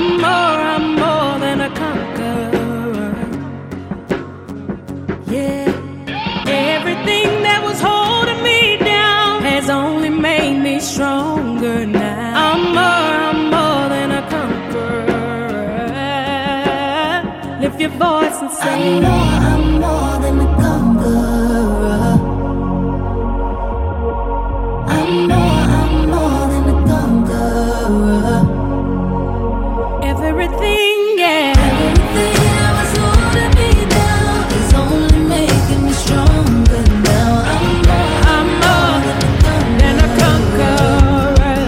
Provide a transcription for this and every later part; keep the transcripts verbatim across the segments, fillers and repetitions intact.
I'm more, I'm more than a conqueror. Yeah. Everything that was holding me down has only made me stronger now. I'm more, I'm more than a conqueror. Lift your voice and say, I'm more, I'm more than a conqueror. I'm more, I'm more than a conqueror. everything, yeah. Everything that was holding me down is only making me stronger now. I'm more, I'm more than than a conqueror.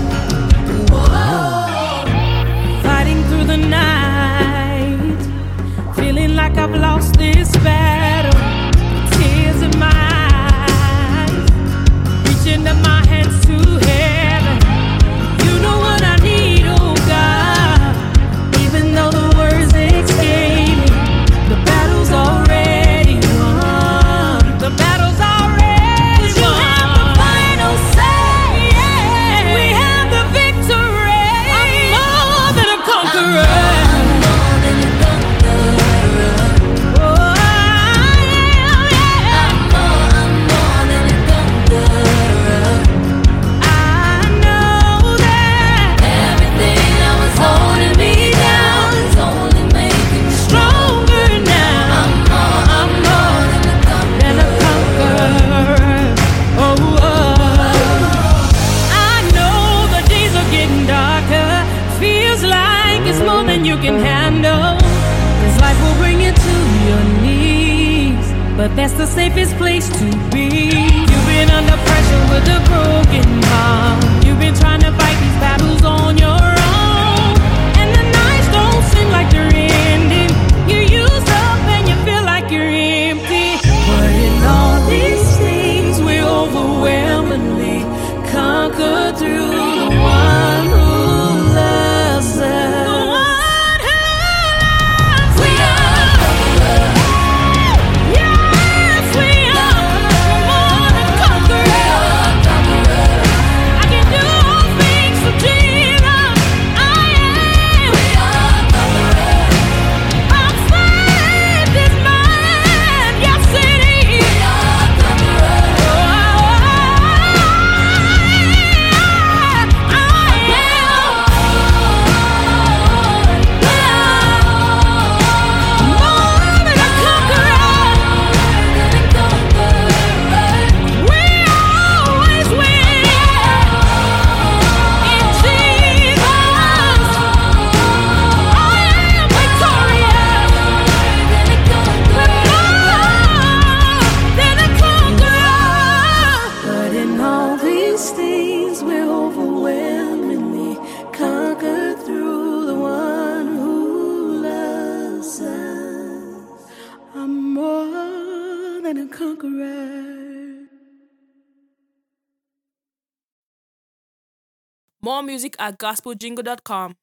Whoa. Fighting through the night, feeling like I've lost this battle. Tears in my eyes, reaching up my hands to heaven. You know what I need, oh God. Even though the words escape me, the battle's already won. The battle's already won. You have the final say. Yeah. We have the victory. I'm more than a conqueror. You can handle, 'cause life will bring you to your knees, but that's the safest place to be. You've been under pressure with a broken heart. You've been trying to fight these battles on your own, and the nights don't seem like they're ending. You're used up and you feel like you're empty, but in all these things we're overwhelmingly conquered through the one who loves us. More music at gospel jingle dot com.